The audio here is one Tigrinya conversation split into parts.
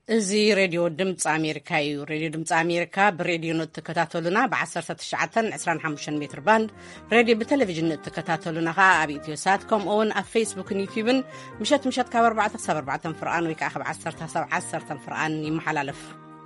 እዚ ሬድዮ ድምፂ ኣሜሪካ እዩ። ሬድዮ ድምፂ ኣሜሪካ ብሬድዮ እትከታተሉና ብ1925 ሜትር ባንድ ሬድዮ ብቴሌቪዥን እትከታተሉና ከዓ ኣብ ኢትዮሳት ከምኡ ውን ኣብ ፌስቡክን ዩቲዩብን ምሸት ካብ 4 ክሳብ 4 ፍርቃን ወይ ከዓ ካብ 10 ክሳብ 10 ፍርቃን ይመሓላለፍ።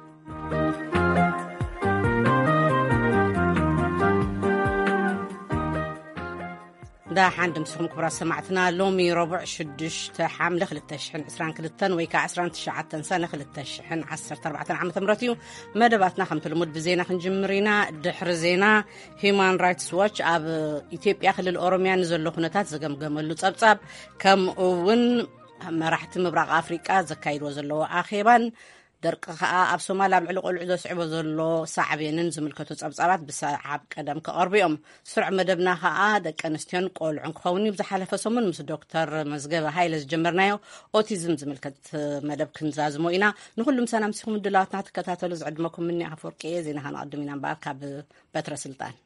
دا حند مسخم كبر سمعتنا لومي ربع شدش حامل 2022 ويكا 19 سنة 2014 عام تمرتيو مدباتنا خمت المد بزينا خنجمرينا دحر زينا هيومان رايتس واتش اب ايثيوبيا خلال الاوروميا نزلو خنتات زغمغملو صبصاب كم ون مراحت مبرق افريقيا زكايدو زلو اخيبان درق اب سوماليا معلو قلعو زصعبو زلو صعبينن زملكتو صبصابات بساعب قدم كقربيوم سرع مدبنا خا دق انستيون قولعن كوني بزحلفه سمون مس دكتور مزغبه هايلز جمرنايو اوتيزم زملكت مدب كنزازمو اينا نكلم سلام سيكم دلاتنا تكتاتلو زعدمكم مني افورقي زينا هنقدمينا بعد كاب بتر سلطان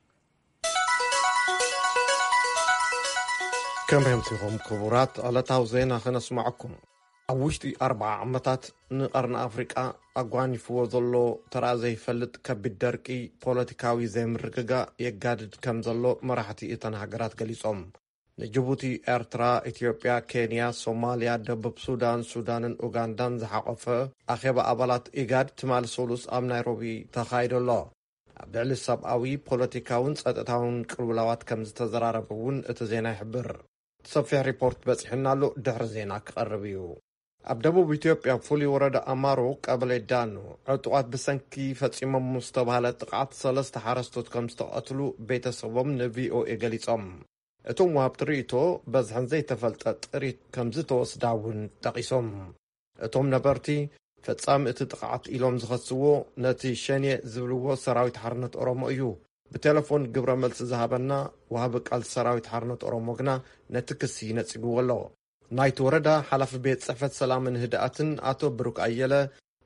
كم يمسكم كبرات على توزينا خنسمعكم أوشتي 4 عمتات نقرن أفريقيا أقواني فوزلو ترى زي فلت كبدركي بوليتيكاوي زي مرققا يقادد كم زلو مراحتي إتان هاقرات قليصهم نجبوتي إرترا إثيوبيا كينيا صوماليا دبب سودان أوغاندان زحاقفة أخيبا أبالات إيقاد تمال سولوس أم نيروبي تخايد الله عبدالي السابقاوي بوليتيكاون سأتتاون كربلاوات كم زتزراربون اتزينا يحبر صفيح ريبورت بس حنا له دحر زينا كقربيو أبدأوا بإثيوبيا فولي ورد أمارو قبل الدانو عطوات بسنكي فتيمم مستبهلة تقعد 3 حرستوت كم استقتلوا بيت صوم نفي أو إيجاليتهم اتوم وابتريتو بزحن زي تفلتت ريت كم زتوس داون تقيسهم اتوم نبرتي فتسام اتتقعد إلوم زخصوو نتي شاني زبلوو سراويت حرنت أرومو إيو بتلفون قبر ملس ذهبنا وهبك على سراويت حرنت أروموغنا نتكسي نتسيقو والله نايت وردا حلف بيت صحفة سلام هدأتن آتو بروك أيلا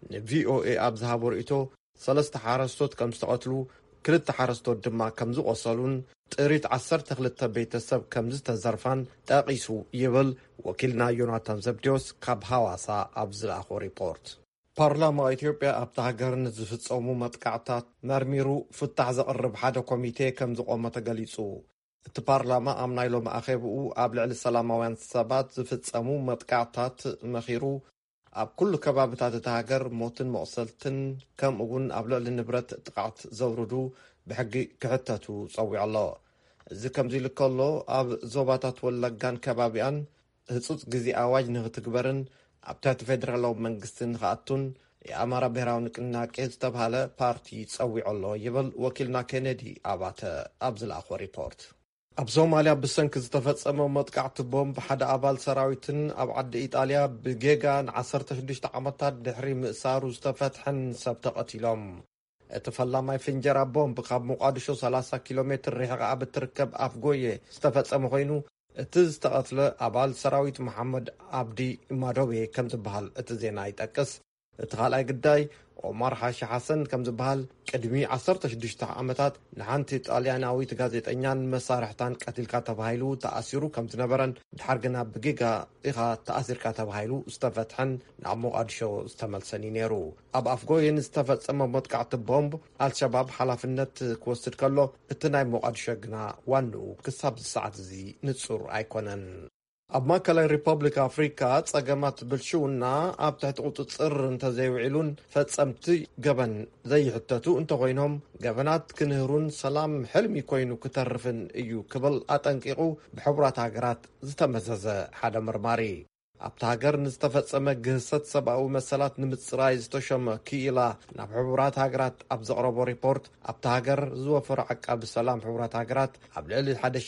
VOA أبزها برئيتو 3 حارستوت كم استقتلوا 2 حارستوت دما كمزو وصلون تقريت 10 بيت السب كمز تزرفان تاقيسو يبل وكيلنا يوناتان زبديوس كاب هواسا أبزل أخو ريبورت بارلاما إثيوبيا أبتهاجر نزفت صومو متقعتات مرميرو فتح زقرب حدا كوميتي كمزو قومة قليسو البرلمان أمنايلو مأخيبو قبل السلاموان سبات زفتسامو متقعتات مخيرو أب كل كبابتات تهاجر موتن مقصلتن كم أقول قبل النبرت تقعت زوردو بحقي كحتاتو صوي الله زي كم زي لكالو أب زوباتات واللقان كبابيان هتصوت جزي أواج نغتكبرن أبتات فيدرالو منقستن خاطون የአማራ ብሔራዊ ንቅናቄ ዝተባሃለ ፓርቲ ጸዊዕ ኣሎ ይብል ወኪልና ኬኔዲ አባተ አብዝላኹ ሪፖርት ኣብ ሶማሊያ ብሰንኪ ዝተፈጸመ መጥቃዕቲ ቦምብ ሓደ ኣባል ሰራዊትን ኣብ ዓዲ ኢጣልያ ብጌጋን 16 ዓመታት ድሕሪ ምእሳሩ ዝተፈትሐን ሰብ ተቐቲሎም እቲ ፈላማይ ፍንጀራ ቦምብ ካብ ሞቃዲሾ 30 ኪሎ ሜትር ርሕቃ ብትርከብ ኣፍጎየ ዝተፈጸመ ኮይኑ እቲ ዝተቐትለ ኣባል ሰራዊት መሐመድ አብዲ ማዶቤ ከም ዝበሃል እቲ ዜና ይጠቅስ እቲ ካልኣይ ግዳይ ኦማር ሓሺ ሓሰን ከም ዝበሃል ቅድሚ 16 ዓመታት ንሓንቲ ጣልያናዊት ጋዜጠኛን መሳርሕታን ቀቲልካ ተባሂሉ ተኣሲሩ ከም ዝነበረን ድሓር ግና ብጌጋ ኢኻ ተኣሲርካ ተባሂሉ ዝተፈትሐን ናብ ሞቃዲሾ ዝተመልሰን ነይሩ ኣብ ኣፍጎየን ዝተፈጸመ መጥቃዕቲ ቦምብ አልሸባብ ሓላፍነት ክወስድ ከሎ እቲ ናይ ሞቃዲሾ ግና ዋንኡ ክሳብ ዝሰዓት እዚ ንጹር ኣይኮነን ኣብ ማእከላይ ሪፐብሊክ ኣፍሪካ ጸገማት ብልሽውና ኣብ ትሕቲ ቁፅፅር እንተዘይውዒሉን ፈጸምቲ ገበን ዘይሕተቱ እንተኾይኖም ገበናት ክንህሩን ሰላም ሕልሚ ኮይኑ ክተርፍን እዩ ክብል ኣጠንቂቑ ብሕቡራት ሃገራት ዝተመዘዘ ሓደ መርማሪ ኣብቲ ሃገር ንዝተፈጸመ ግህሰት ሰብኣዊ መሰላት ንምፅራይ ዝተሾመ ክኢላ ናብ ሕቡራት ሃገራት ኣብ ዘቕረቦ ሪፖርት ኣብቲ ሃገር ዝወፈሩ ዓቃቢ ሰላም ሕቡራት ሃገራት ኣብ ልዕሊ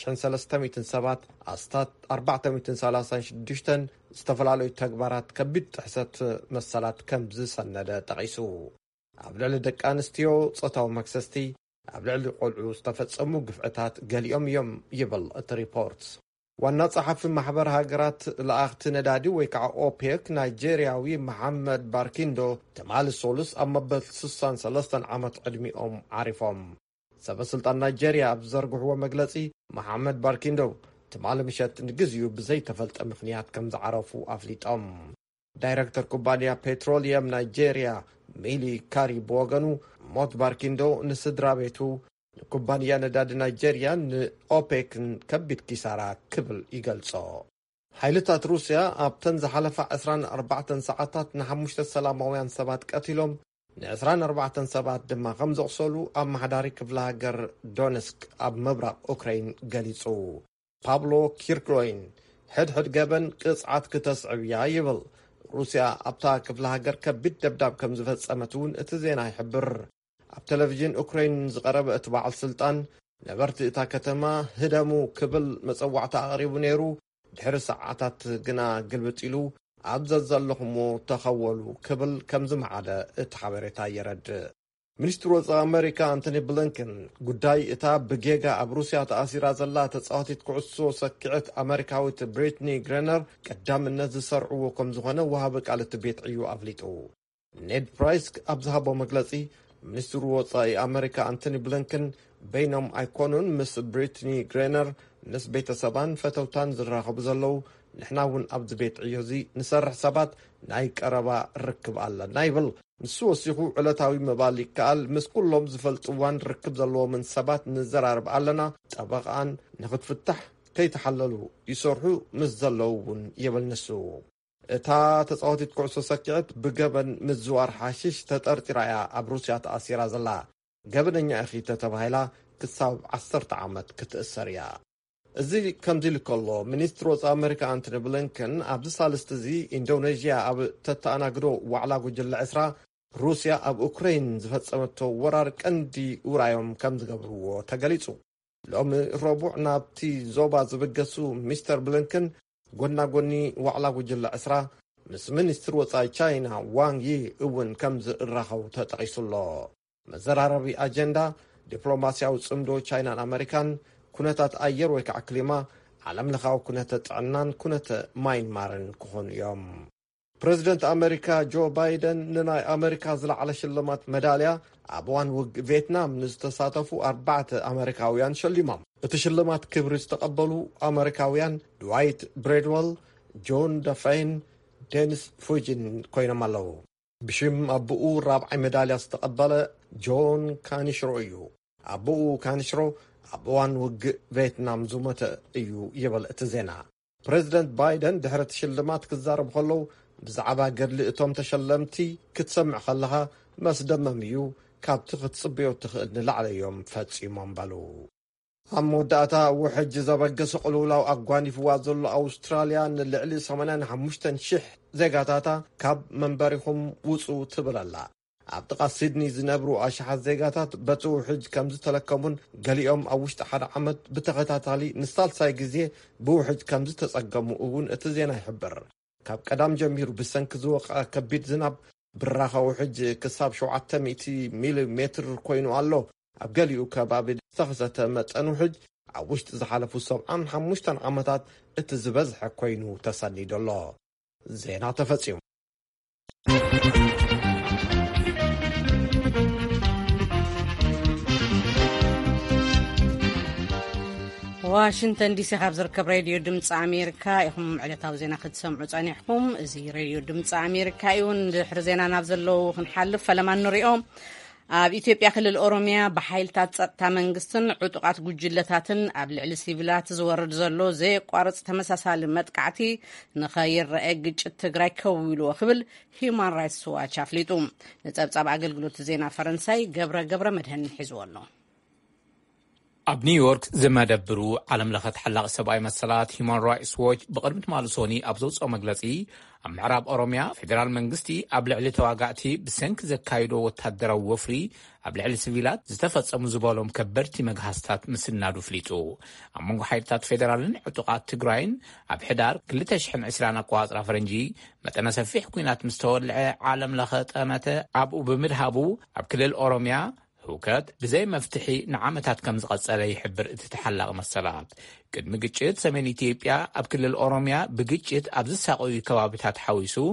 1300 ሰባት ኣስታት 436 ዝተፈላለዩ ተግባራት ከቢድ ጥሕሰት መሰላት ከም ዝሰነደ ጠቒሱ ኣብ ልዕሊ ደቂ ኣንስትዮ ጾታዊ መክሰስቲ ኣብ ልዕሊ ቆልዑ ዝተፈጸሙ ግፍዕታት ገሊኦም እዮም ይብል እቲ ሪፖርት ዋና ጸሓፊ ማሕበር ሃገራት ለኣኽቲ ነዳዲ ወይ ከዓ ኦፔክ ናይጄርያዊ መሐመድ ባርኪንዶ ተማል ሶሉስ ኣብ መበል 63 ዓመት ዕድሚኦም ዓሪፎም ሰበስልጣን ናይጄርያ ኣብ ዘርግሕዎ መግለጺ መሐመድ ባርኪንዶ ተማል ምሸት ንግዚኡ ብዘይተፈልጠ ምኽንያት ከም ዝዓረፉ ኣፍሊጦም ዳይሬክተር ኩባንያ ፔትሮሊየም ናይጄሪያ ሚሊ ካሪ ብወገኑ ሞት ባርኪንዶ ንስድራ ቤቱ ኩባንያ ነዳዲ ናይጄሪያ ንኦፔክን ከቢድ ኪሳራ ክብል ይገልጾ። ሓይልታት ሩስያ ኣብተን ዝሓለፈ 24 ሰዓታት ን5 ሰላማውያን ሰባት ቀቲሎም ን24 ሰባት ድማ ከም ዘቕሰሉ ኣብ ማሕዳሪ ክፍለ ሃገር ዶነስክ ኣብ ምብራቕ ኡክራይን ገሊጹ። ፓብሎ ኪርክሎይን ሕድሕድ ገበን ቅጽዓት ክተስዕብ እያ ይብል። ሩስያ ኣብታ ክፍለ ሃገር ከቢድ ደብዳብ ከም ዝፈጸመት እውን እቲ ዜና ይሕብር። ኣብ ቴሌቭዥን ኡክራይን ዝቐረበ እቲ በዓል ስልጣን ነበርቲ እታ ከተማ ህደሙ ክብል መፀዋዕታ ኣቕሪቡ ነይሩ። ድሕሪ ሰዓታት ግና ግልብጥ ኢሉ ኣብ ዘለኹሞ ተኸወሉ ክብል ከም ዝመዓደ እቲ ሓበሬታ የረድእ። ሚኒስትር ወፃኢ ኣሜሪካ አንቶኒ ብሊንከን ጉዳይ እታ ብጌጋ ኣብ ሩስያ ተኣሲራ ዘላ ተጻዋቲት ኩዕሶ ሰኪዕት ኣሜሪካዊት ብሪትኒ ግሬነር ቀዳምነት ዝሰርዕዎ ከም ዝኾነ ወሃቢ ቃል እቲ ቤት ዕዩ ኣፍሊጡ። ኔድ ፕራይስ ኣብ ዝሃቦ መግለጺ ሚኒስትሩ ወፃኢ ኣሜሪካ አንቶኒ ብሊንከን በይኖም ኣይኮኑን ምስ ብሪትኒ ግሬነር ምስ ቤተሰባን ፈተውታን ዝራኸቡ ዘለዉ ንሕና እውን ኣብዚ ቤት ዕዮ እዚ ንሰርሕ ሰባት ናይ ቀረባ ርክብ ኣለና ይብል። ንሱ ወሲኹ ዕለታዊ ምባል ይከኣል ምስ ኩሎም ዝፈልጥዋን ርክብ ዘለዎምን ሰባት ንዘራርብ ኣለና። ጠበቓን ንኽትፍታሕ ከይተሓለሉ ይሰርሑ ምስ ዘለዉ እውን ይብል ንሱ። እታ ተጻዋቲት ኩዕሶ ሰኪዕት ብገበን ምዝዋር ሓሽሽ ተጠርጢራ እያ ኣብ ሩስያ ተኣሲራ ዘላ። ገበነኛ እኺ ተባሂላ ክሳብ 10 ዓመት ክትእሰር እያ። እዚ ከምዚ ኢሉ ከሎ ሚኒስትር ወፃኢ ኣሜሪካ አንቶኒ ብሊንከን ኣብዚ ሳልስቲ እዚ ኢንዶኔዥያ ኣብ ተተኣናግዶ ዋዕላ ጉጅለ 20 ሩስያ ኣብ ኡክራይን ዝፈጸመቶ ወራር ቀንዲ ውራዮም ከም ዝገብርዎ ተገሊጹ። ሎሚ ረቡዕ ናብቲ ዞባ ዝብገሱ ሚስተር ብሊንከን ጎናጎኒ ዋዕላ ጉጅለ 20 ምስ ሚኒስትር ወፃኢ ቻይና ዋንግ ዪ እውን ከም ዝራኸቡ ተጠቒሱሎ። መዘራረቢ ኣጀንዳ ዲፕሎማስያዊ ጽምዶ ቻይናን ኣሜሪካን ኩነታት ኣየር ወይ ከዓ ክሊማ ዓለም ለኻዊ ኩነተ ጥዕናን ኩነተ ማይንማርን ክኾኑ እዮም። ፕሬዚደንት ኣሜሪካ ጆ ባይደን ንናይ ኣሜሪካ ዝለዓለ ሽልማት መዳልያ ኣብ እዋን ውግእ ቪየትናም ንዝተሳተፉ 4 ኣሜሪካውያን ሸሊሞም። እቲ ሽልማት ክብሪ ዝተቐበሉ ኣሜሪካውያን ድዋይት ብሬድዌል፣ ጆን ደፋይን፣ ዴኒስ ፉጂን ኮይኖም ኣለዉ። ብሽም ኣቦኡ 4ይ መዳልያ ዝተቐበለ ጆን ካኒሽሮ እዩ። ኣቦኡ ካኒሽሮ ኣብ እዋን ውግእ ቪየትናም ዝሞተ እዩ ይብል እቲ ዜና። ፕሬዚደንት ባይደን ድሕሪ እቲ ሽልማት ክዛረቡ ከለዉ ብዛዕባ ገድሊ እቶም ተሸለምቲ ክትሰምዕ ከለኻ መስደመም እዩ፣ ካብቲ ክትጽብዮ ትኽእል ንላዕለ እዮም ፈጺሞም በሉ። ኣብ መወዳእታ ውሕጅ ዘበገሰ ቅልውላው ኣጓኒፍዋ ዘሎ ኣውስትራልያ ንልዕሊ 85,000 ዜጋታታ ካብ መንበሪኹም ውፁ ትብለላ። ኣብ ጥቓ ሲድኒ ዝነብሩ ኣሽሓት ዜጋታት በቲ ውሕጅ ከም ዝተለከሙን ገሊኦም ኣብ ውሽጢ 1 ዓመት ብተኸታታሊ ንሳልሳይ ግዜ ብውሕጅ ከም ዝተጸገሙ እውን እቲ ዜና ይሕብር። ካብ ቀዳም ጀሚሩ ብሰንኪ ዝወቕዐ ከቢድ ዝናብ ብራኸ ውሕጅ ክሳብ 700 ሚሊሜትር ኮይኑ ኣሎ። ኣብ ገሊኡ ከባቢ ዝተኸሰተ መጠን ውሕጅ ኣብ ውሽጢ ዝሓለፉ 75 ዓመታት እቲ ዝበዝሐ ኮይኑ ተሰኒዱ ኣሎ። ዜና ተፈጺሙ። ዋሽንግተን ዲሲ ካብ ዝርከብ ሬድዮ ድምፂ ኣሜሪካ ኢኹም ዕለታዊ ዜና ክትሰምዑ ጸኒሕኩም። እዚ ሬድዮ ድምፂ ኣሜሪካ እዩ። ድሕሪ ዜና ናብ ዘለዉ ክንሓልፍ ፈለማ ንሪኦም። ኣብ ኢትዮጵያ ክልል ኦሮሚያ ብሓይልታት ጸጥታ መንግስትን ዕጡቃት ጉጅለታትን ኣብ ልዕሊ ሲቪላት ዝወርድ ዘሎ ዘየቋርጽ ተመሳሳሊ መጥቃዕቲ ንኸይረአ ግጭት ትግራይ ከው ኢልዎ ክብል ሂውማን ራይትስ ዋች ኣፍሊጡ። ንጸብጻብ ኣገልግሎት ዜና ፈረንሳይ ገብረ መድህን ሒዝዎ ኣሎ። ኣብ ኒውዮርክ ዝመደብሩ ዓለም ለኸ ተሓላቒ ሰብኣዊ መሰላት ሂውማን ራይትስ ዎች ብቕድሚት ማልሶኒ ኣብ ዘውፅኦ መግለጺ ኣብ ምዕራብ ኦሮምያ ፌደራል መንግስቲ ኣብ ልዕሊ ተዋጋእቲ ብሰንኪ ዘካይዶ ወታደራዊ ወፍሪ ኣብ ልዕሊ ሲቪላት ዝተፈጸሙ ዝበሎም ከበድቲ መግሃስታት ምስናዱ ፍሊጡ። ኣብ መንጎ ሓይልታት ፌደራልን ዕጡቃት ትግራይን ኣብ ሕዳር 2020 ኣቆጻጽራ ፈረንጂ መጠነ ሰፊሕ ኩናት ምስ ተወልዐ ዓለም ለኸ ጠመተ ኣብኡ ብምድሃቡ ኣብ ክልል ኦሮምያ ህውከት ብዘይ መፍትሒ ንዓመታት ከም ዝቐጸለ ይሕብር እቲ ተሓላቒ መሰላት። ቅድሚ ግጭት ሰሜን ኢትዮጵያ ኣብ ክልል ኦሮምያ ብግጭት ኣብ ዝሳቀዩ ከባቢታት ሓዊሱ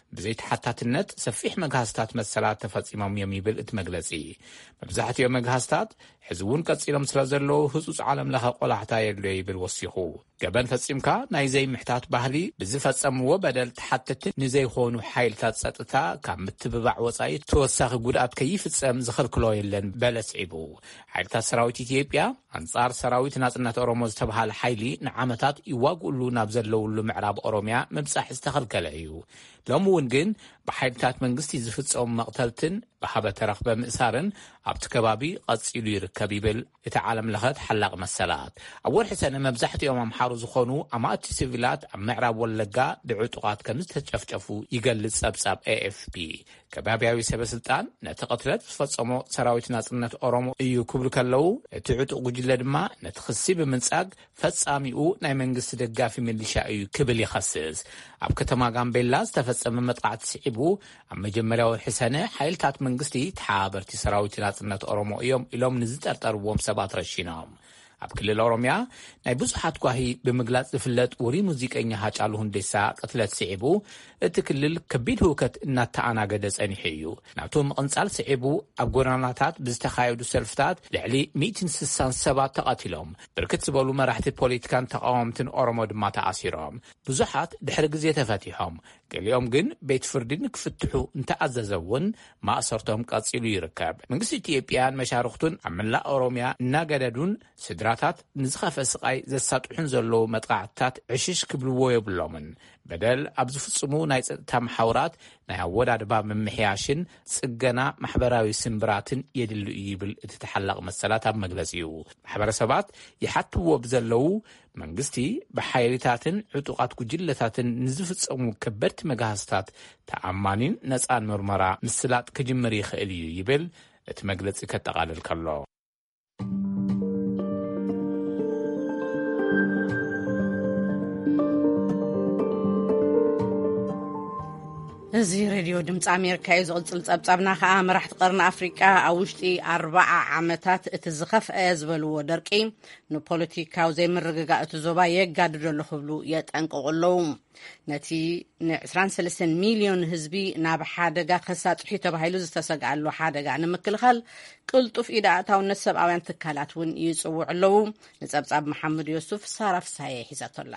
بزيت حتاتነት ሰፊሕ መጋህስታት መሰላት ተፈጺሞም የሚብል እትመግለጺ መብዛሕትኦም መጋህስታት ሕዝቡን ቀጽሎም ስለዘለው ህጹጽ ዓለም ለኸ ቆላሕታ የለው ይብል ወሲኹ ገበን ፈጺምካ ናይ ዘይ ምሕታት ባህሊ ብዝፈጸምዎ በደል ተሓተትን ንዘይኾኑ ሓይልታት ጸጥታ ካብ ምትብባዕ ወጻኢ ተወሳኺ ጉድኣት ከይፍጸም ዝኽልክሎ የለን በለስዒቡ ሓይልታት ሰራዊት ኢትዮጵያ አንጻር ሰራዊት ናጽነት ኦሮሞ ዝተባሃለ ሓይሊ ንዓመታት ይዋግኡሉ ናብ ዘለውሉ ምዕራብ ኦሮሚያ ምብጻሕ ዝተኸልከለ እዩ ሎሚ እውን ግን ብሓይልታት መንግስቲ ዝፍጸሙ መቕተልትን ብሓበተ ረኽበ ምእሳርን ኣብቲ ከባቢ ቀጺሉ ይርከብ ይብል እቲ ዓለም ለኸት ሓላቕ መሰላት ኣብ ወርሒ ሰነ መብዛሕትኦም ኣምሓሩ ዝኾኑ ኣማእቲ ሲቪላት ኣብ ምዕራብ ወለጋ ብዕጡቓት ከም ዝተጨፍጨፉ ይገልጽ ጸብጻብ AFP ከባቢያዊ ሰበስልጣን ነቲ ቅትለት ዝፈጸሞ ሰራዊት ናጽነት ኦሮሞ እዩ ክብሉ ከለው እቲ ዕጡቕ ጉጅለ ድማ ነቲ ክሲ ብምንጻግ ፈጻሚኡ ናይ መንግስቲ ደጋፊ ሚሊሻ እዩ ክብል ይኸስስ ኣብ ከተማ ጋምቤላ ዝተፈጸመ መጥቃዕቲ ስዒቡ ኣብ መጀመርያ ወርሒ ሰነ ሓይልታት መንግስቲ ተሓባበርቲ ሰራዊት ናጽነት ኦሮሞ እዮም ኢሎም ንዝጠርጠርዎም ሰባት ረሺኖም ኣብ ክልል ኦሮሚያ ናይ ብዙሓት ጓሂ ብምግላጽ ዝፍለጥ ውሪ ሙዚቀኛ ሃጫሉ ሁንዴሳ ቅትለት ስዒቡ እቲ ክልል ከቢድ ህውከት እናተኣናገደ ጸኒሑ እዩ ናብቶም ምቕንጻል ስዒቡ ኣብ ጎደናታት ብዝተኻየዱ ሰልፍታት ልዕሊ 160 ሰባት ተቐቲሎም ብርክት ዝበሉ መራሕቲ ፖለቲካን ተቃወምትን ኦሮሞ ድማ ተኣሲሮም ብዙሓት ድሕሪ ግዜ ተፈቲሖም ገሊኦም ግን ቤት ፍርዲ ንክፍትሑ እንተኣዘዘውን ማእሰርቶም ቀጺሉ ይርከብ መንግስቲ ኢትዮጵያን መሻርክቱን ኣብ መላእ ኦሮሚያ እናገደዱን ስድራታት ንዝኸፈ ስቃይ ዘሳጥሑን ዘለዉ መጥቃዕትታት ዕሽሽ ክብልዎ የብሎምን በደል ኣብ ዝፍጽሙ ናይ ጸጥታ መሓውራት ናይ ኣወዳድባ ምምሕያሽን ጽገና ማሕበራዊ ስምብራትን የድሉ ይብል እቲ ተሓላቕ መሰላት ኣብ መግለጺኡ ማሕበረሰባት ይሓትዎ ብዘለው መንግስቲ ብሓይልታትን ዕጡቓት ጉጅለታትን ንዝፍጸሙ ከበድቲ መጋህስታት ተኣማኒን ነፃን ምርመራ ምስላጥ ክጅምር ይኽእል እዩ ይብል እቲ መግለጺ ከጠቓልል ከሎ እዚ ሬድዮ ድምፂ ኣሜሪካ እዩ ዝቕፅል ጸብጻብና ከዓ መራሕቲ ቀርኒ ኣፍሪቃ ኣብ ውሽጢ 40 ዓመታት እቲ ዝኸፍአ ዝበልዎ ደርቂ ንፖለቲካዊ ዘይምርግጋእ እቲ ዞባ የጋድዶ ኣሎ ክብሉ የጠንቅቑ ኣለዉ ነቲ ን23 ሚልዮን ህዝቢ ናብ ሓደጋ ከሳፅሑ ተባሂሉ ዝተሰግኣሉ ሓደጋ ንምክልኻል ቅልጡፍ ኢድ ኣእታውነት ሰብኣውያን ትካላት እውን ይጽውዑ ኣለዉ ንጸብጻብ መሓመድ ዮሱፍ ሳራ ፍሳሐ ሒዛቶላ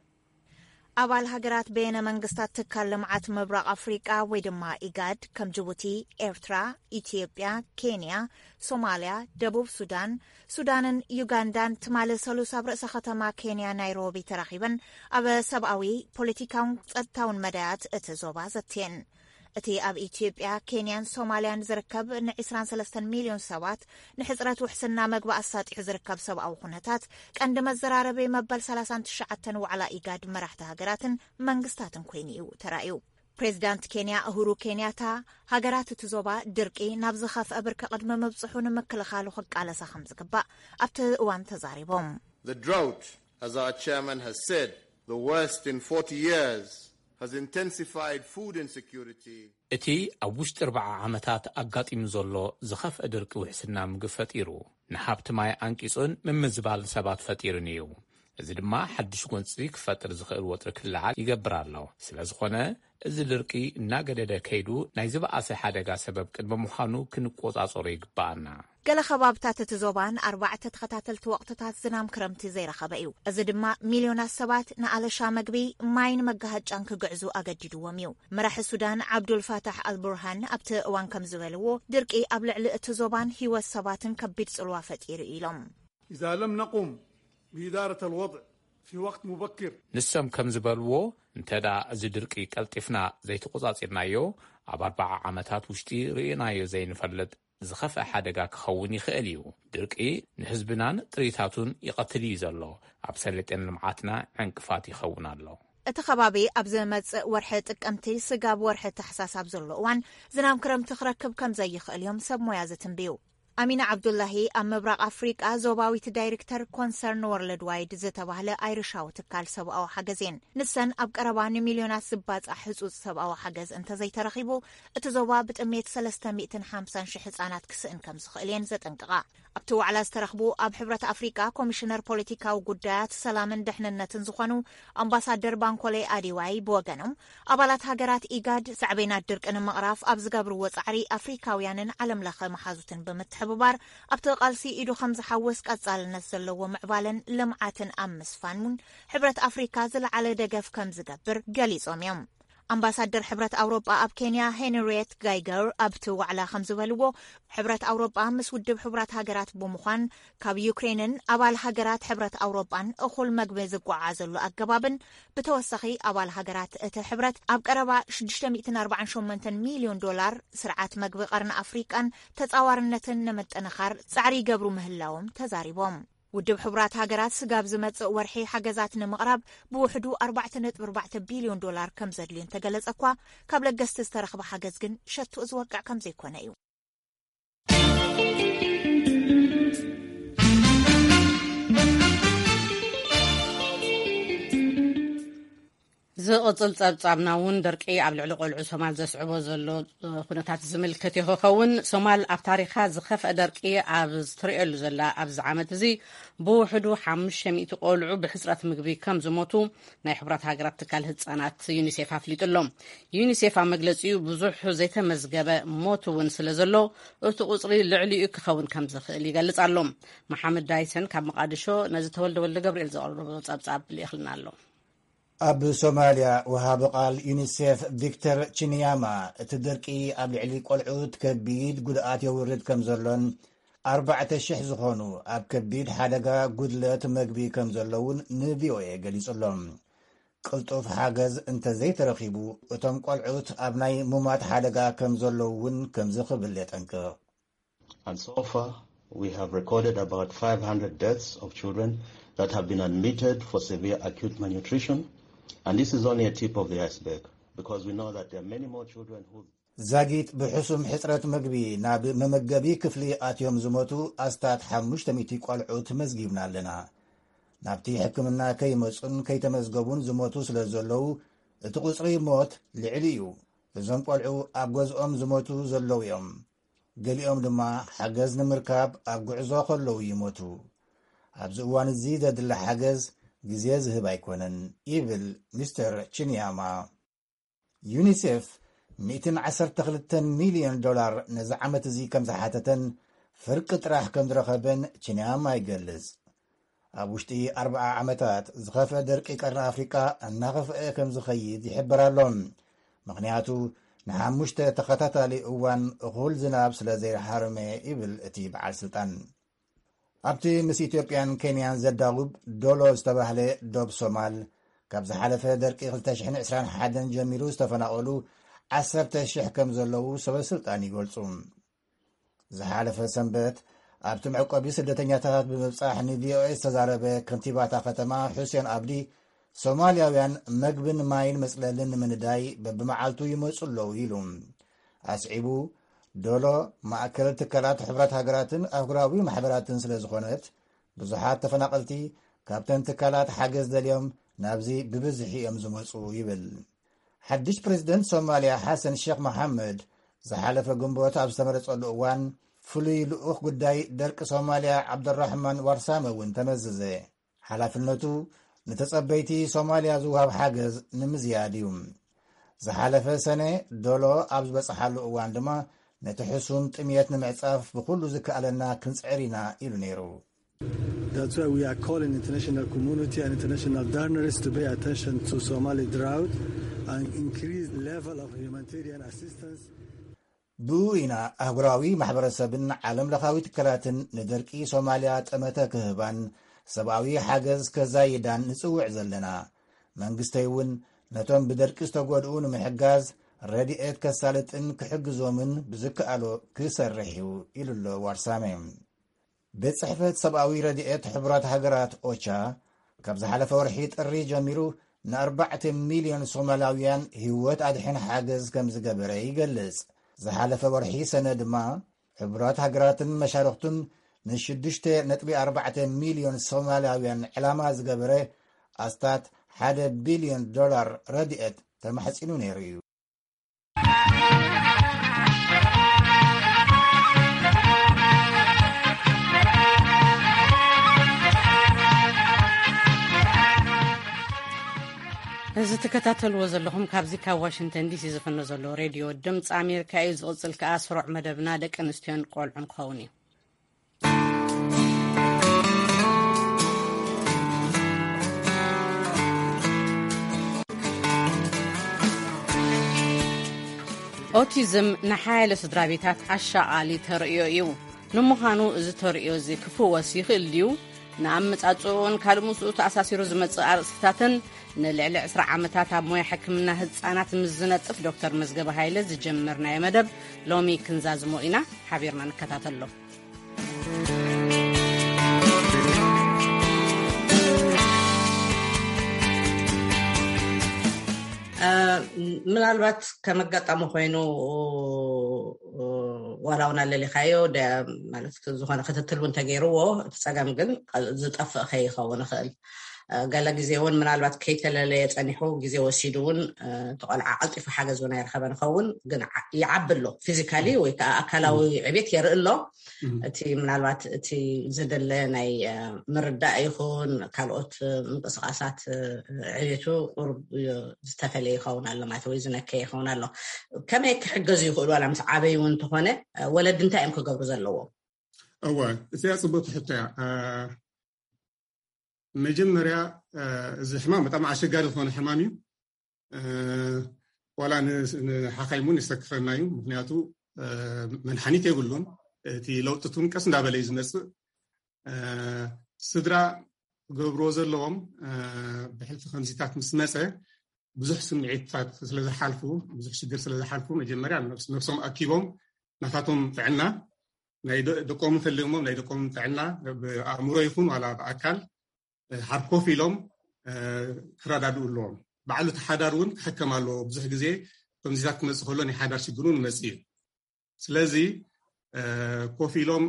አባል ሀገራት በየነ መንግስታት ትካል ልምዓት ምብራቅ አፍሪቃ ወይ ድማ ኢጋድ ከም ጅቡቲ፣ ኤርትራ፣ ኢትዮጵያ፣ ኬንያ፣ ሶማሊያ፣ ደቡብ ሱዳን፣ ሱዳንን ዩጋንዳን ትማለሰሉ ኣብ ርእሰ ከተማ ኬንያ ናይሮቢ ተራኺበን ኣብ ሰብኣዊ ፖለቲካውን ጸጥታውን መዳያት እቲ ዞባ ዘትየን እቲ ኣብ ኢትዮጵያ ኬንያን ሶማሊያን ዝርከብ ን23 ሚልዮን ሰባት ንሕፅረት ውሕስና መግቢ ኣሳጢሑ ዝርከብ ሰብኣዊ ኩነታት ቀንዲ መዘራረበ መበል 39 ዋዕላ ኢጋድ መራሕቲ ሃገራትን መንግስታትን ኮይኑ እዩ ተራእዩ ፕሬዚዳንት ኬንያ እሁሩ ኬንያታ ሃገራት እቲ ዞባ ድርቂ ናብ ዝኸፍአ ብርኪ ቅድሚ ምብፅሑ ንምክልኻሉ ክቃለሳ ከም ዝግባእ ኣብቲ እዋን ተዛሪቦም The drought, as our chairman has said, the worst in 40 years has intensified food insecurity. እቲ ኣብ ውሽጢ 40 ዓመታት ኣጋጢሙ ዘሎ ዝኸፍአ ድርቂ ውሕስና ምግቢ ፈጢሩ ንሃብቲ ማይ አንቂጹን ምምዝባል ሰባት ፈጢሩን እዩ እዚ ድማ ሓድሽ ጎንፂ ክፈጥር ዝኽእል ወጥሪ ክልዓል ይገብር ኣሎ ስለዝኾነ እዚ ድርቂ እናገደደ ከይዱ ናይ ዝበኣሰ ሓደጋ ሰበብ ቅድመ ምዃኑ ክንቆጻጸሮ ይግባአና ገለ ከባብታት እቲ ዞባን 4 ተኸታተልቲ ወቕትታት ዝናም ክረምቲ ዘይረኸበ እዩ እዚ ድማ ሚልዮናት ሰባት ንኣለሻ መግቢ ማይን መጋሃጫን ክግዕዙ ኣገዲድዎም እዩ መራሒ ሱዳን ዓብዱልፋታሕ አልቡርሃን ኣብቲ እዋን ከም ዝበልዎ ድርቂ ኣብ ልዕሊ እቲ ዞባን ህይወት ሰባትን ከቢድ ጽልዋ ፈጢሩ ኢሎም إذا لم نقوم بإدارة الوضع في وقت مبكر ንሶም ከም ዝበልዎ እንተዳ እዚ ድርቂ ቀልጢፍና ዘይተቆጻጺርናዮ ኣብ 40 ዓመታት ውሽጢ ርኢናዮ ዘይንፈልጥ ዝኸፍአ ሓደጋ ክኸውን ይኽእል እዩ ድርቂ ንህዝብናን ጥሪታቱን ይቐትል እዩ ዘሎ ኣብ ሰለጤን ልምዓትና ዕንቅፋት ይኸውን ኣሎ እቲ ከባቢ ኣብ ዝመጽእ ወርሒ ጥቅምቲ ስጋብ ወርሒ ተሕሳስ ኣብ ዘሎ እዋን ዝናብ ክረምቲ ክረክብ ከም ዘይኽእል እዮም ሰብ ሞያ ዝትንብዩ ኣሚና ዓብዱላሂ ኣብ ምብራቕ ኣፍሪቃ ዞባዊት ዳይሬክተር ኮንሰርን ወርልድ ዋይድ ዝተባህለ ኣይርሻዊ ትካል ሰብኣዊ ሓገዝን ንሰን ኣብ ቀረባ ንሚልዮናት ዝባጻሕ ህጹጽ ሰብኣዊ ሓገዝ እንተዘይተረኺቡ እቲ ዞባ ብጥሜት 350,000 ህጻናት ክስእን ከም ዝኽእል እየን ዘጠንቅቓ። ኣብቲ ዋዕላ ዝተረኽቡ ኣብ ሕብረት ኣፍሪቃ ኮሚሽነር ፖለቲካዊ ጉዳያት ሰላምን ድሕንነትን ዝኾኑ ኣምባሳደር ባንኮሌ ኣዲዋይ ብወገኖም ኣባላት ሃገራት ኢጋድ ሳዕቤናት ድርቂ ንምቕራፍ ኣብ ዝገብርዎ ጻዕሪ ኣፍሪካውያንን ዓለምለኸ መሓዙትን ብምትሕብባር ኣብቲ ቃልሲ ኢዱ ከም ዝሓወስ ቀጻልነት ዘለዎ ምዕባለን ልምዓትን ኣብ ምስፋን እውን ሕብረት ኣፍሪካ ዝለዓለ ደገፍ ከም ዝገብር ገሊጾም እዮም። ኣምባሳደር ሕብረት ኣውሮጳ ኣብ ኬንያ ሄንሪየት ጋይገር ኣብቲ ዋዕላ ከም ዝበልዎ ሕብረት ኣውሮጳ ምስ ውድብ ሕቡራት ሃገራት ብምዃን ካብ ዩክሬንን ኣባል ሃገራት ሕብረት ኣውሮጳን እኹል መግቢ ዝጓዓዘሉ ኣገባብን ብተወሳኺ ኣባል ሃገራት እቲ ሕብረት ኣብ ቀረባ $648 ሚልዮን ስርዓት መግቢ ቀርኒ ኣፍሪቃን ተጻዋርነትን ንምጥንኻር ጻዕሪ ይገብሩ ምህላዎም ተዛሪቦም። ውድብ ሕቡራት ሃገራት ስጋብ ዝመጽእ ወርሒ ሓገዛት ንምቕራብ ብውሕዱ $4.4 ቢልዮን ከም ዘድልዩ እንተገለጸ እኳ ካብ ለገስቲ ዝተረኽበ ሓገዝ ግን ሸቱኡ ዝወቅዕ ከም ዘይኮነ እዩ። ዝቕጽል ጸብጻብና እውን ደርቂ ኣብ ልዕሊ ቆልዑ ሶማል ዘስዕቦ ዘሎ ኩነታት ዝምልከት ይኸውን። ሶማል ኣብ ታሪኻ ዝኸፍአ ደርቂ ኣብ ዝትሪእየሉ ዘላ ኣብዚ ዓመት እዚ ብውሕዱ 500 ቆልዑ ብሕፅረት ምግቢ ከም ዝሞቱ ናይ ሕቡራት ሃገራት ትካል ህጻናት ዩኒሴፍ ኣፍሊጡሎም። ዩኒሴፍ ኣብ መግለጺኡ ብዙሕ ዘይተመዝገበ ሞት እውን ስለ ዘሎ እቲ ቁፅሪ ልዕሊኡ ክኸውን ከም ዝኽእል ይገልጽ ኣሎ። መሓመድ ዳይሰን ካብ መቃድሾ ነዚ ተወልደ ወልደ ገብርኤል ዘቕርቦ ጸብጻብ ልእኽልና ኣሎ። ኣብ ሶማልያ ወሃቢ ቃል ዩኒሴፍ ቪክተር ቺንያማ እቲ ደርቂ ኣብ ልዕሊ ቆልዑት ከቢድ ጉድኣት የውርድ ከም ዘሎን 4,000 ዝኾኑ ኣብ ከቢድ ሓደጋ ጉድለት መግቢ ከም ዘለውን ንቪኦኤ ገሊጹሎም። ቅልጡፍ ሓገዝ እንተዘይተረኺቡ እቶም ቆልዑት ኣብ ናይ ሙማት ሓደጋ ከም ዘለውን ከም ዝኽብል የጠንቅቕ። And so far we have recorded about 500 deaths of children that have been admitted for severe acute malnutrition. And this is only a tip of the iceberg, because we know that there are many more children who... ዛጊጥ ብሕሱም ሕፅረት ምግቢ ናብ መመገቢ ክፍሊ ኣትዮም ዝሞቱ ኣስታት 500 ቆልዑት መዝጊብና ኣለና። ናብቲ ሕክምና ከይመፁን ከይተመዝገቡን ዝሞቱ ስለ ዘለዉ እቲ ቁፅሪ ሞት ልዕሊ እዩ። እዞም ቆልዑ ኣብ ገዝኦም ዝሞቱ ዘለዉ እዮም። ገሊኦም ድማ ሓገዝ ንምርካብ ኣብ ጉዕዞ ከለዉ ይሞቱ። ኣብዚ እዋን እዚ ዘድላ ሓገዝ ግዜ ዝህብ ኣይኮነን ይብል ሚስተር ቺንያማ። ዩኒሴፍ $112 ሚልዮን ነዚ ዓመት እዚ ከም ዝሓተተን ፍርቂ ጥራሕ ከም ዝረኸበን ቺንያማ ይገልጽ። ኣብ ውሽጢ 40 ዓመታት ዝኸፍአ ደርቂ ቀርኒ ኣፍሪቃ እናኸፍአ ከም ዝኸይድ ይሕብራሎም። ምክንያቱ ንሓሙሽተ ተኸታታሊ እዋን እኹል ዝናብ ስለ ዘይሓርመ ይብል እቲ በዓል ስልጣን። ኣብቲ ምስ ኢትዮጵያን ኬንያን ዘዳጉብ ዶሎ ዝተባህለ ዶብ ሶማል ካብ ዝሓለፈ ደርቂ 2021 ጀሚሩ ዝተፈናቐሉ 10,000 ከም ዘለዉ ሰበስልጣን ይገልጹ። ዝሓለፈ ሰንበት ኣብቲ መዕቆቢ ስደተኛታት ብምብጻሕ ንቪኦኤ ዝተዛረበ ከንቲባታ ከተማ ሑሴን ኣብዲ ሶማልያውያን መግብን ማይን መጽለልን ንምንዳይ በብመዓልቱ ይመጹ ኣለዉ ኢሉ ኣስዒቡ ዶሎ ማእከል ትካላት ሕብረት ሃገራትን ኣህጉራዊ ማሕበራትን ስለ ዝኾነት ብዙሓት ተፈናቐልቲ ካብተን ትካላት ሓገዝ ደልዮም ናብዚ ብብዝሒ እዮም ዝመፁ ይብል። ሓድሽ ፕሬዚደንት ሶማልያ ሓሰን ሼክ መሐመድ ዝሓለፈ ግንቦት ኣብ ዝተመረጸሉ እዋን ፍሉይ ልኡኽ ጉዳይ ደርቂ ሶማልያ ዓብድራሕማን ዋርሳመ እውን ተመዘዘ። ሓላፍነቱ ንተጸበይቲ ሶማልያ ዝውሃብ ሓገዝ ንምዝያድ እዩ። ዝሓለፈ ሰነ ዶሎ ኣብ ዝበጽሓሉ እዋን ድማ ነቲ ሕሱም ጥምየት ንምዕጻፍ ብኩሉ ዝከኣለና ክንጽዕር ኢና ኢሉ ነይሩ። That's why we are calling international community and international donors to pay attention to Somali drought and increase level of humanitarian assistance. ብኢና ኣህጉራዊ ማሕበረሰብን ዓለም ለኻዊ ትካላትን ንደርቂ ሶማልያ ጠመተ ክህባን ሰብኣዊ ሓገዝ ከዛይዳን ንጽውዕ ዘለና። መንግስተይ እውን ነቶም ብደርቂ ዝተጎድኡ ንምሕጋዝ ረድኤት ከሳልጥን ክሕግዞምን ብዝከኣሎ ክሰርሕ እዩ ኢሉሎ ዋርሳሜ። ቤት ጽሕፈት ሰብኣዊ ረድኤት ሕቡራት ሃገራት ኦቻ ካብ ዝሓለፈ ወርሒ ጥሪ ጀሚሩ ን4 ሚልዮን ሶማላውያን ህይወት ኣድሕን ሓገዝ ከም ዝገበረ ይገልጽ። ዝሓለፈ ወርሒ ሰነ ድማ ሕቡራት ሃገራትን መሻርክቱን ን$6.4 ሚልዮን ሶማልያውያን ዕላማ ዝገበረ ኣስታት $1 ቢልዮን ረድኤት ተማሕፂኑ ነይሩ እዩ። እዚ ተከታተልዎ ዘለኹም ካብዚ ካብ ዋሽንግተን ዲሲ ዝፍኖ ዘሎ ሬድዮ ድምፂ ኣሜሪካ እዩ። ዝቕፅል ከዓ ስሩዕ መደብና ደቂ ኣንስትዮን ቆልዑን ክኸውን እዩ። ኦቲዝም ንሓያለ ስድራ ቤታት ኣሻቓሊ ተርእዮ እዩ። ንምዃኑ እዚ ተርእዮ እዚ ክፍወስ ይኽእል ድዩ? ንኣመጻጽኡን ካልእ ምስኡ ተኣሳሲሩ ዝመጽእ ኣርእስታትን ንልዕሊ 20 ዓመታት ኣብ ሞያ ሕክምና ህፃናት ምስ ዝነጥፍ ዶክተር መዝገበ ሃይለ ዝጀመርናዮ መደብ ሎሚ ክንዛዝሞ ኢና። ሓቢርና ንከታተሎ። ምናልባት ከመጋጠሙ ኮይኑ ዋላውና ለሊኻዮ ማለት ዝኾነ ክትትል እውን ተገይርዎ እቲ ፀገም ግን ዝጠፍእ ከይኸውን ይኽእል። ገለ ግዜ እውን ምናልባት ከይተለለየ ፀኒሑ ግዜ ወሲዱ እውን ተቆልዓ ቀልጢፉ ሓገዝ እውን ኣይረኸበን ይኸውን። ግን ይዓቢ ኣሎ ፊዚካሊ ወይ ከዓ ኣካላዊ ዕቤት የርኢ ኣሎ። እቲ ምናልባት እቲ ዝደለ ናይ ምርዳእ ይኹን ካልኦት ምንቅስቃሳት ዕቤቱ ዝተፈለየ ይኸውን ኣሎ ማለት ወይ ዝነከየ ይኸውን ኣሎ። ከመይ ክሕገዙ ይኽእሉ ዋላ ምስ ዓበይ እውን እንተኾነ ወለዲ እንታይ እዮም ክገብሩ ዘለዎም? እወ እዚኣ ፅቡቅ ሕቶ እያ። መጀመርያ እዚ ሕማም በጣም ኣሸጋሪ ዝኾነ ሕማም እዩ። ዋላ ንሓኻይሙን ይሰክፈና እዩ። ምክንያቱ መድሓኒት የብሉን። እቲ ለውጥቱን ቀስ እንዳበለ እዩ ዝመፅእ። ስድራ ገብርዎ ዘለዎም ብሕልፊ ከምዚታት ምስ መፀ ብዙሕ ስምዒታት ስለዝሓልፉ ብዙሕ ሽግር ስለዝሓልፉ መጀመርያ ነፍሶም ኣኪቦም ናታቶም ጥዕና ናይ ደቆም ፈሊሞም ናይ ደቆም ጥዕና ብኣእምሮ ይኹን ዋላ ብኣካል ሓርኮፍ ኢሎም ክረዳድኡ ኣለዎም። ባዕሉ ተሓዳር እውን ክሕከም ኣለዎ። ብዙሕ ግዜ ከምዚታት ክመፅእ ከሎ ናይ ሓዳር ሽግር እውን መፅእ እዩ። ስለዚ ኮፍ ኢሎም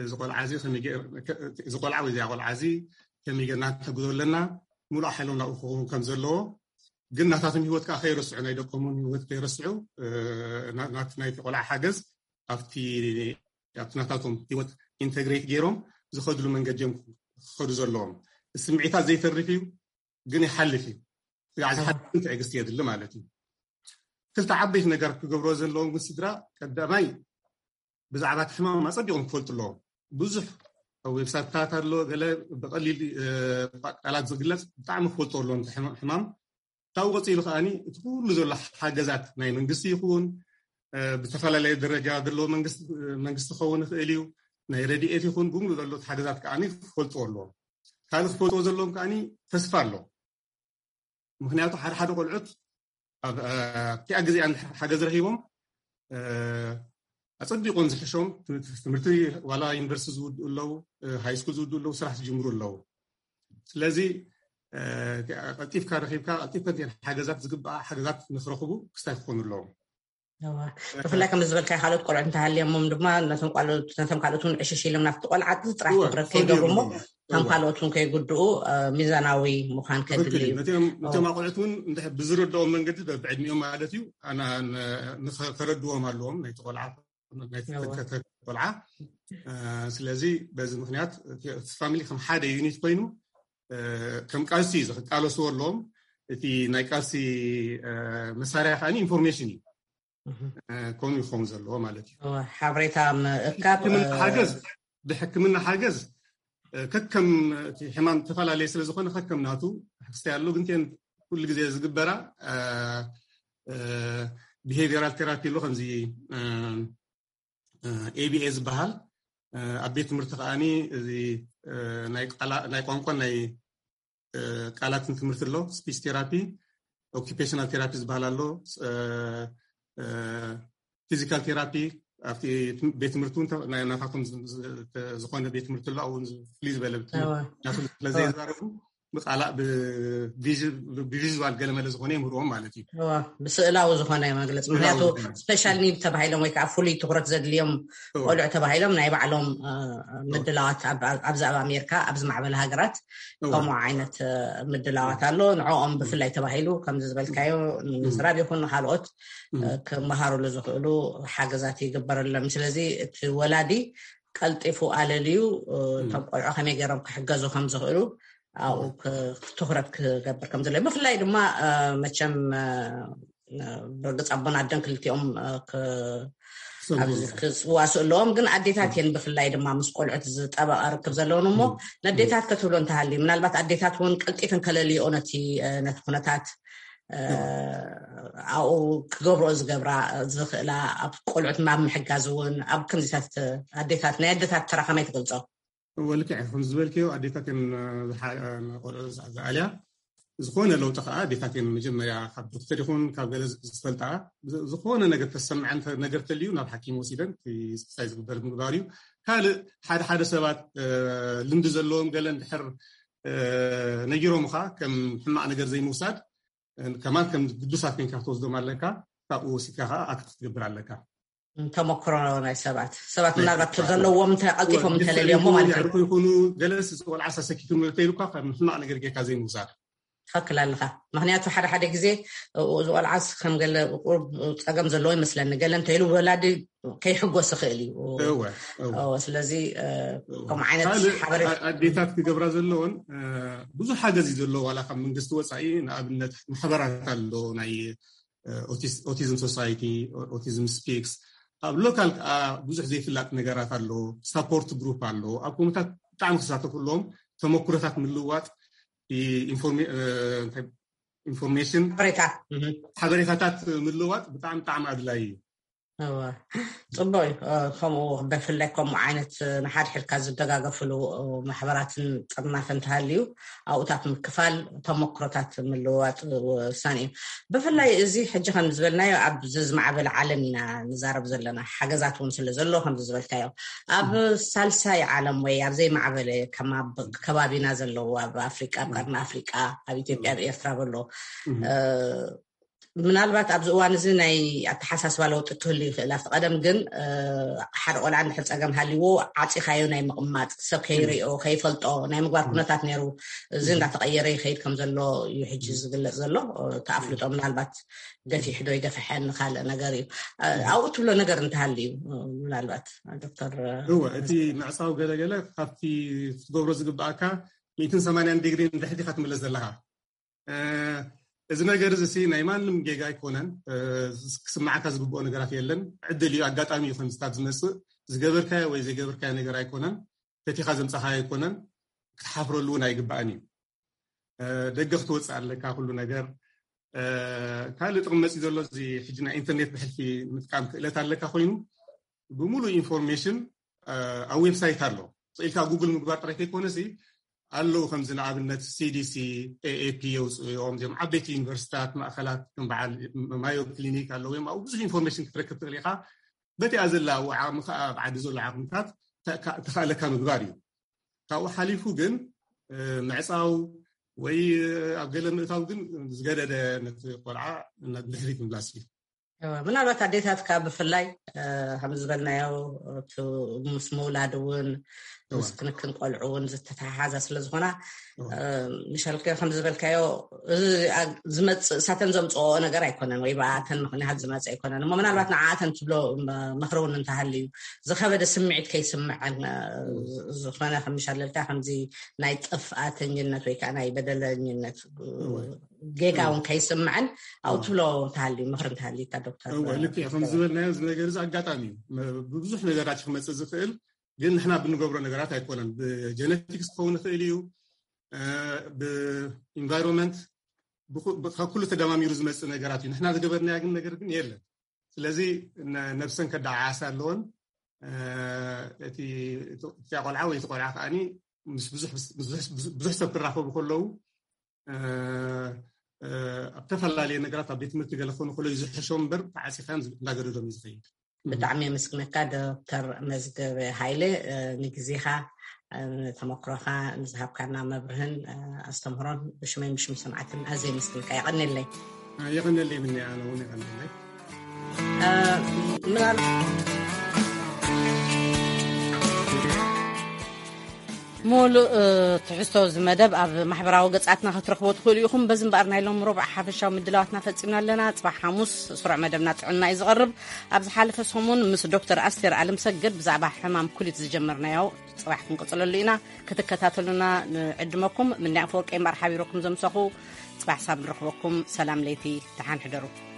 ዝቆልዓ ወይ ዚኣ ቆልዓ እዚ ከመይ ጌርና ክሕግዞ ኣለና ሙሉእ ሓይሎም ናብኡ ክኸውን ከም ዘለዎ ግን ናታቶም ሂወት ከዓ ከይረስዑ ናይ ደቆምን ሂወት ከይረስዑ ናይቲ ቆልዓ ሓገዝ ኣብቲ ናታቶም ሂወት ኢንተግሬት ገይሮም ዝኸድሉ መንገዲ እዮም ክኸዱ ዘለዎም። ስምዒታት ዘይተርፍ እዩ ግን ይሓልፍ እዩ። ዝሓልፍን ትዕግስቲ የድሊ ማለት እዩ። ክልተ ዓበይቲ ነገር ክገብሮ ዘለዎም ግን ስድራ ቀዳማይ ብዛዕባ እቲ ሕማም ኣፀቢቖም ክፈልጡ ኣለዎም። ብዙሕ ዌብሳይትታት ኣሎ ገለ ብቐሊል ቃላት ዝግለፅ ብጣዕሚ ክፈልጡ ኣለዎም እቲ ሕማም። ካብኡ ቀፂሉ ከዓኒ እቲ ኩሉ ዘሎ ሓገዛት ናይ መንግስቲ ይኹን ብዝተፈላለየ ደረጃ ዘለዎ መንግስቲ ክኸውን ይኽእል እዩ። ናይ ረድኤት ይኹን ብምሉእ ዘሎ ሓገዛት ከዓኒ ክፈልጡ ኣለዎም። ካልእ ክፈልጥዎ ዘለዎም ከዓኒ ተስፋ ኣሎ። ምክንያቱ ሓደ ቆልዑት ኣብቲኣ ግዜኣ ሓገዝ ረሂቦም ኣፀቢቖም ዝሕሾም ትምህርቲ ዋላ ዩኒቨርሲቲ ዝውድኡ ኣለዉ፣ ሃይስኩል ዝውድኡ ኣለዉ፣ ስራሕ ዝጅምሩ ኣለዉ። ስለዚ ቀልጢፍካ ረኺብካ ቀልጢፍካ ሓገዛት ዝግባእ ሓገዛት ንክረኽቡ ክስታይ ክኾኑ ኣለዎም። ብፍላይ ከም ዝበልካ ካልኦት ቆልዑ እንተሃልዮሞም ድማ ነቶም ካልኦት እውን ዕሽሽ ኢሎም ናብቲ ቆልዓ ጥራሕ ትኩረት ከይገብሩ እሞ ከም ካልኦት እውን ከይጉድኡ ሚዛናዊ ምዃን ከድሊ እዩ። ነቶም ቆልዑት እውን ብዝረድኦም መንገዲ ብዕድሚኦም ማለት እዩ ንከረድዎም ኣለዎም ናይቲ ቆልዓ። ስለዚ በዚ ምክንያት ፋሚሊ ከም ሓደ ዩኒት ኮይኑ ከም ቃልሲ ዝክቃለስዎ ኣለዎም። እቲ ናይ ቃልሲ መሳርያ ከዓኒ ኢንፎርሜሽን እዩ ከምኡ ይኸውን ዘለዎ ማለት እዩ። ሓበሬታ ምእካብ ሓገዝ ብሕክምና ሓገዝ ከከም እቲ ሕማም ተፈላለየ ስለዝኾነ ከከም ናቱ ክስተይ ኣሎ። ግን ኩሉ ግዜ ዝግበራ ቢሄቪራል ቴራፒ ኣሎ ከምዚ ABA ዝበሃል ኣብ ቤት ትምህርቲ ከዓኒ እዚ ናይ ቋንቋን ናይ ቃላትን ትምህርቲ ኣሎ። ስፒች ቴራፒ፣ ኦኪፔሽናል ቴራፒ ዝበሃል ኣሎ፣ ፊዚካል ቴራፒ ኣብቲ ቤት ትምህርቲ ናታቶም ዝኾነ ቤት ትምህርቲ ኣሎ። ኣብኡ ፍልይ ዝበለ ስለዘይዛረቡ ብቃላእ ብቪዥዋል ገለመለ ዝኾነ ይምርዎም ማለት እዩ ብስእላዊ ዝኾነ መግለፂ ምክንያቱ ስፔሻል ኒድ ተባሂሎም ወይ ከዓ ፍሉይ ትኩረት ዘድልዮም ቆልዑ ተባሂሎም ናይ ባዕሎም ምድላዋት ኣብ ዛዕባ ኣሜሪካ ኣብ ዝማዕበለ ሃገራት ከምኡ ዓይነት ምድላዋት ኣሎ ንዕኦም ብፍላይ ተባሂሉ ከምዚ ዝበልካዮ ንምስራብ ይኹን ካልኦት ክመሃሩሉ ዝኽእሉ ሓገዛት ይግበረሎም ስለዚ እቲ ወላዲ ቀልጢፉ ኣለልዩ እቶም ቆልዑ ከመይ ገይሮም ክሕገዙ ከም ዝኽእሉ ኣብኡ ትኩረት ክገብር ከም ዘሎ ብፍላይ ድማ መቸም ብርግፅ ኣቦን ኣደን ክልቲኦም ክዋስኡ ኣለዎም ግን ኣዴታት እየን ብፍላይ ድማ ምስ ቆልዑት ዝጠበቐ ርክብ ዘለውን እሞ ንኣዴታት ከትብሎ እንተሃልዩ ምናልባት ኣዴታት እውን ቀልጢፈን ከለልይኦ ነቲ ኩነታት ኣብኡ ክገብርኦ ዝገብራ ዝኽእላ ኣብ ቆልዑት ኣብ ምሕጋዝ እውን ኣብ ከምዚታት ኣዴታት ናይ ኣዴታት ተራ ከመይ ትገልፆ ولكن هم زبالكيو أديتاكن زعليا زخون لو تقع أديتاكن مجمع خب دكتور يكون كابل زفلتها زخون نقدر تسمع أنت نقدر تليو ناب حكيم وسيدا في سايز بدر مقداريو هذا سبات لندزلهم قالن حر نجيرو مخا كم حما نقدر زي موساد كمان كم قدوسات من كاتوز دوم عليك كأو سكها أكتر تقبل عليك ተመክሮ ናይ ሰባት ምናልባት ዘለዎም ተቀልጢፎም ተለልዮም ማለት ነው ይኩኑ ገለስ ወልዓ ሰኪቱን ተይሉካ ከምና ነገር ጌካ ዘይ ሙሳድ ተከላለኻ ምክንያቱ ሓደ ግዜ ወልዓስ ከም ገለ ፀገም ዘለዎ ይመስለኒ ገለ እንተይሉ ወላዲ ከይሕጎስ ይኽእል እዩ ስለዚ ከም ዓይነት ሓበሬታ ኣዴታት ክገብራ ዘለዎን ብዙሕ ሓገዝ ዘሎ ዋላ ካብ መንግስቲ ወፃኢ ንኣብነት ማሕበራት ኣሎ ናይ ኦቲዝም ሶሳይቲ ኦቲዝም ስፒክስ ኣብ ሎካል ብዙሕ ዘይፍላጥ ነገራት ኣሎ ሰፖርት ግሩፕ ኣሎ ኣብ ኮሚታት ብጣዕሚ ክሳተፉሎም ተመክሮታት ምልዋጥ ኢንፎርሜሽን ሓበሬታታት ምልዋጥ ብጣዕሚ ኣድላይ እዩ ፅቡቅ ከምኡ ብፍላይ ከምኡ ዓይነት ንሓደ ሕልካ ዝደጋገፍሉ ማሕበራትን ጥርናፈን ተሃልዩ ኣብኡታት ምክፋል ተመክሮታት ምልውዋጥ ወሳኒ እዩ ብፍላይ እዚ ሕጂ ከም ዝበልናዮ ኣብ ዝማዕበለ ዓለም ኢና ንዛረብ ዘለና ሓገዛት እውን ስለ ዘሎ ከም ዝበልካዮ ኣብ ሳልሳይ ዓለም ወይ ኣብ ዘይማዕበለ ከባቢና ዘለዎ ኣብ ኣፍሪቃ ኣብ ቀርኒ ኣፍሪቃ ኣብ ኢትዮጵያ ኣብ ኤርትራ ዘሎ ምናልባት ኣብዚ እዋን እዚ ናይ ኣተሓሳስባ ለውጢ ትህሉ ይኽእል ኣብቲ ቀደም ግን ሓደ ቆልዓ እንድሕር ፀገም ሃልይዎ ዓፂኻዮ ናይ ምቕማጥ ሰብ ከይሪኦ ከይፈልጦ ናይ ምግባር ኩነታት ነይሩ እዚ እንዳተቐየረ ይኸይድ ከም ዘሎ እዩ ሕጂ ዝግለፅ ዘሎ ተኣፍልጦ ምናልባት ገፊሕ ዶ ይገፍሐን ካልእ ነገር እዩ ኣብኡ ትብሎ ነገር እንተሃልዩ ምናልባት ዶክተር እቲ ምዕፃው ገለገለ ካብቲ ትገብሮ ዝግባእካ 180 ዲግሪ ንድሕሪኻ ትምለስ ዘለኻ እዚ ነገር እዚ ናይ ማንም ጌጋ ኣይኮነን ክስማዓካ ዝግብኦ ነገራት የለን ዕድል እዩ ኣጋጣሚ እዩ ከምስታት ዝመፅእ ዝገበርካዮ ወይ ዘይገበርካዮ ነገር ኣይኮነን ፈቲኻ ዘምፀኻዮ ኣይኮነን ክትሓፍረሉ እውን ኣይግባእን እዩ ደገ ክትወፅእ ኣለካ ኩሉ ነገር ካልእ ጥቕሚ መፂ ዘሎ እዚ ሕጂ ናይ ኢንተርኔት ብሕልፊ ምጥቃም ክእለት ኣለካ ኮይኑ ብሙሉእ ኢንፎርሜሽን ኣብ ዌብሳይት ኣሎ ፅኢልካ ጉግል ምግባር ጥራይ ከይኮነሲ ኣለዉ ከምዚ ንኣብነት CDC AAP የውፅኦም ዚኦም ዓበይቲ ዩኒቨርሲታት ማእኸላት ከም በዓል ማዮ ክሊኒክ ኣለዉ እዮም ኣብኡ ብዙሕ ኢንፎርሜሽን ክትረክብ ትኽእል ኢኻ በቲኣ ዘላ ዓቕሚ ከዓ ኣብ ዓዲ ዘሎ ዓቕምታት ተኽእለካ ምግባር እዩ ካብኡ ሓሊፉ ግን ምዕፃው ወይ ኣብ ገለ ምእታው ግን ዝገደደ ነቲ ቆልዓ ድሕሪት ምምላስ እዩ ምናልባት ኣዴታት ካብ ብፍላይ ከም ዝበልናዮ ምስ ምውላድ እውን ምስ ክንክን ቆልዑ እውን ዝተተሓሓዛ ስለ ዝኾና ንሸልከ ከም ዝበልካዮ ዝመፅእ እሳተን ዘምፅኦ ነገር ኣይኮነን ወይ ብኣተን ምክንያት ዝመፅእ ኣይኮነን እሞ ምናልባት ንዓኣተን ትብሎ መክሪ እውን እንተሃልዩ ዝኸበደ ስምዒት ከይስምዐን ዝኾነ ከም ሻለልካ ከምዚ ናይ ጥፍኣተኝነት ወይ ከዓ ናይ በደለኝነት ጌጋ እውን ከይስምዐን ኣብኡ ትብሎ እንተሃልዩ ምክሪ እንተሃልዩካ ዶክተር ልክዕ ከም ዝበልናዮ እዚ ነገር እዚ ኣጋጣሚ እዩ ብብዙሕ ነገራት ክመፅእ ዝኽእል ግን ንሕና ብንገብሮ ነገራት ኣይኮነን ብጀነቲክስ ክኸውን ይኽእል እዩ ብኢንቫይሮንመንት ካብ ኩሉ ተደማሚሩ ዝመፅእ ነገራት እዩ ንሕና ዝገበርናያ ግን ነገር ግን የለን ስለዚ ነብሰን ከዳዓዓሳ ኣለዎን እቲ ቆልዓ ወይ እቲ ቆልዓ ከዓኒ ምስ ብዙሕ ሰብ ክራኸቡ ከለዉ ኣብ ተፈላለየ ነገራት ኣብ ቤት ትምህርቲ ገለ ክኾኑ ከለዉ ዝሕሾም እምበር ተዓፂኻን እንዳገደዶም እዩ ዝኸይድ ብጣዕሚ መስግነካ ዶክተር መዝገበ ሃይለ ንግዜኻ ተመክሮኻ ንዝሃብካና መብርህን ኣስተምህሮን ብሽመይ ምሽም ሰማዕትን ኣዝየ ምስግንካ ይቀኒለይ ምን ኣነ እውን ይቀኒለይ ሙሉእ ትሕዝቶ ዝመደብ ኣብ ማሕበራዊ ገጻትና ክትረክቦ ትኽእሉ ኢኹም በዚ እምበኣር ናይ ሎም ሮብዕ ሓፈሻዊ ምድላዋትና ፈፂምና ኣለና ጽባሕ ሓሙስ ስሩዕ መደብና ጥዕና እዩ ዝቐርብ ኣብ ዝሓለፈ ሰሙን ምስ ዶክተር ኣስቴር ዓለምሰገድ ብዛዕባ ሕማም ኩሊት ዝጀመርናዮ ጽባሕ ክንቅጽለሉ ኢና ክትከታተሉና ንዕድመኩም ምንያፍ ወርቀይ ማር ሓቢሮኩም ዘምሰኹ ጽባሕ ሳብ ንረክበኩም ሰላም ለይቲ ተሓን ሕደሩ